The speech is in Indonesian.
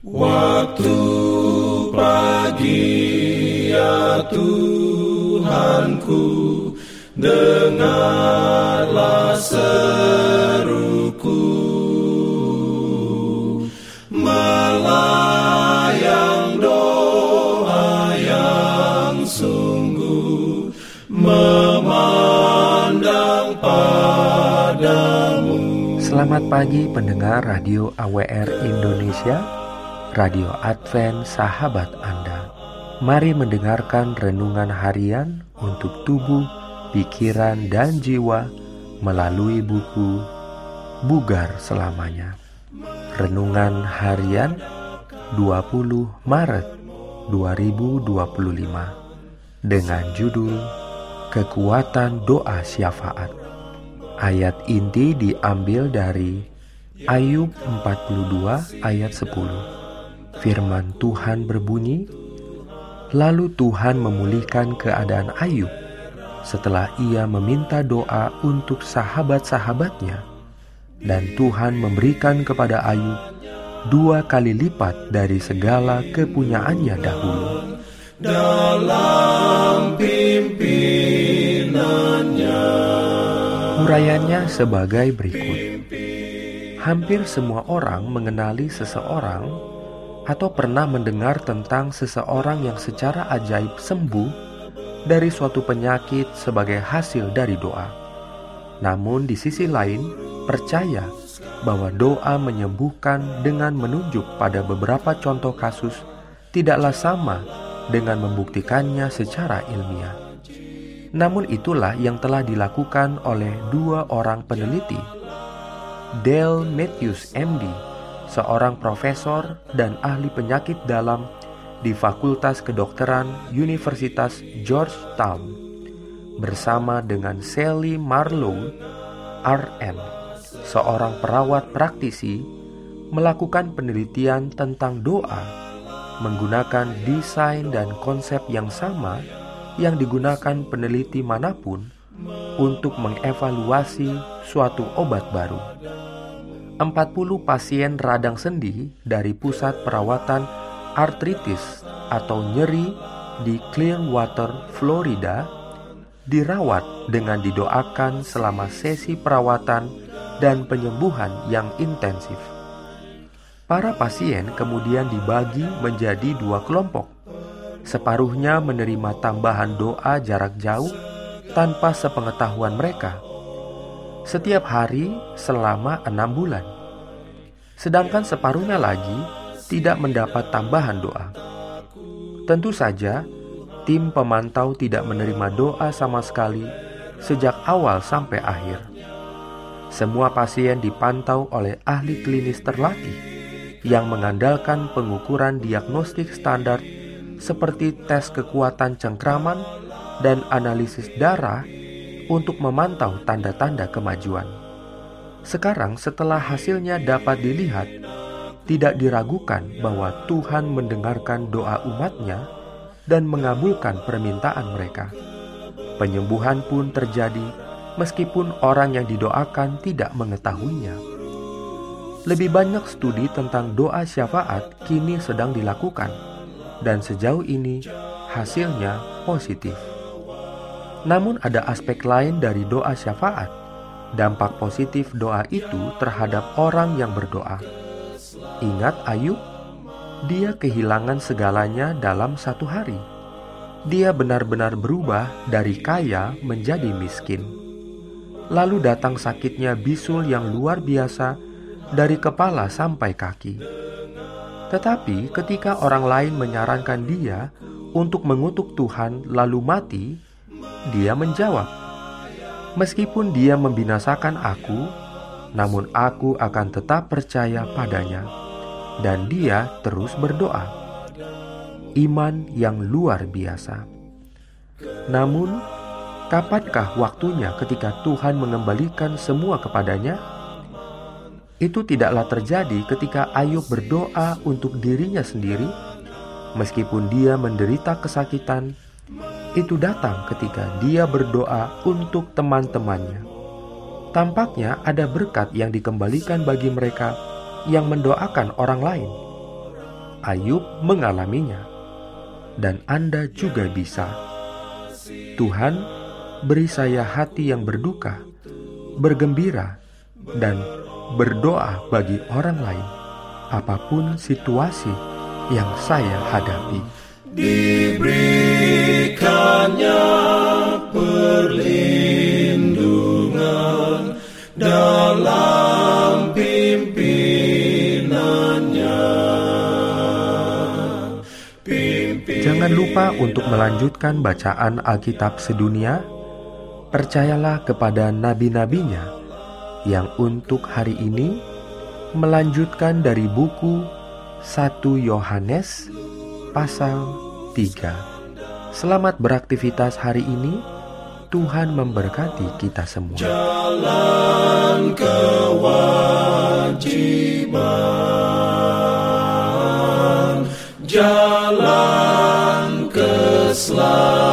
Waktu pagi ya Tuhanku, dengarlah seruku, melayang doa yang sungguh, memandang padamu. Selamat pagi pendengar Radio AWR Indonesia, Radio Advent Sahabat Anda. Mari mendengarkan renungan harian untuk tubuh, pikiran, dan jiwa melalui buku Bugar Selamanya. Renungan harian 20 Maret 2025 dengan judul Kekuatan Doa Syafaat. Ayat inti diambil dari Ayub 42 ayat 10. Firman Tuhan berbunyi, lalu Tuhan memulihkan keadaan Ayub setelah ia meminta doa untuk sahabat-sahabatnya, dan Tuhan memberikan kepada Ayub 2 kali lipat dari segala kepunyaannya dahulu. Dalam pimpinannya. Urayanya sebagai berikut. Hampir semua orang mengenali seseorang atau pernah mendengar tentang seseorang yang secara ajaib sembuh dari suatu penyakit sebagai hasil dari doa. Namun di sisi lain, percaya bahwa doa menyembuhkan dengan menunjuk pada beberapa contoh kasus tidaklah sama dengan membuktikannya secara ilmiah. Namun itulah yang telah dilakukan oleh 2 orang peneliti, Dale Matthews MD, seorang profesor dan ahli penyakit dalam di Fakultas Kedokteran Universitas Georgetown, bersama dengan Sally Marlowe, RN, seorang perawat praktisi, melakukan penelitian tentang doa menggunakan desain dan konsep yang sama yang digunakan peneliti manapun untuk mengevaluasi suatu obat baru. 40 pasien radang sendi dari pusat perawatan artritis atau nyeri di Clearwater, Florida, dirawat dengan didoakan selama sesi perawatan dan penyembuhan yang intensif. Para pasien kemudian dibagi menjadi 2 kelompok. Separuhnya menerima tambahan doa jarak jauh tanpa sepengetahuan mereka setiap hari selama 6 bulan. Sedangkan separuhnya lagi tidak mendapat tambahan doa. Tentu saja, tim pemantau tidak menerima doa sama sekali sejak awal sampai akhir. Semua pasien dipantau oleh ahli klinis terlatih yang mengandalkan pengukuran diagnostik standar seperti tes kekuatan cengkraman dan analisis darah untuk memantau tanda-tanda kemajuan. Sekarang setelah hasilnya dapat dilihat, tidak diragukan bahwa Tuhan mendengarkan doa umatnya dan mengabulkan permintaan mereka. Penyembuhan pun terjadi meskipun orang yang didoakan tidak mengetahuinya. Lebih banyak studi tentang doa syafaat kini sedang dilakukan, dan sejauh ini hasilnya positif. Namun ada aspek lain dari doa syafaat, dampak positif doa itu terhadap orang yang berdoa. Ingat Ayub, dia kehilangan segalanya dalam 1 hari. Dia benar-benar berubah dari kaya menjadi miskin. Lalu datang sakitnya bisul yang luar biasa dari kepala sampai kaki. Tetapi ketika orang lain menyarankan dia untuk mengutuk Tuhan lalu mati, dia menjawab, meskipun dia membinasakan aku, namun aku akan tetap percaya padanya. Dan dia terus berdoa. Iman yang luar biasa. Namun, kapankah waktunya ketika Tuhan mengembalikan semua kepadanya? Itu tidaklah terjadi ketika Ayub berdoa untuk dirinya sendiri. Meskipun dia menderita kesakitan, itu datang ketika dia berdoa untuk teman-temannya. Tampaknya ada berkat yang dikembalikan bagi mereka yang mendoakan orang lain. Ayub mengalaminya, dan Anda juga bisa. Tuhan, beri saya hati yang berduka, bergembira, dan berdoa bagi orang lain, apapun situasi yang saya hadapi. Diberikannya perlindungan dalam pimpinannya. Jangan lupa untuk melanjutkan bacaan Alkitab sedunia. Percayalah kepada nabi-nabinya yang untuk hari ini melanjutkan dari buku 1 Yohanes pasal 3. Selamat beraktivitas hari ini. Tuhan memberkati kita semua. Jalan kewajiban, jalan keselamatan.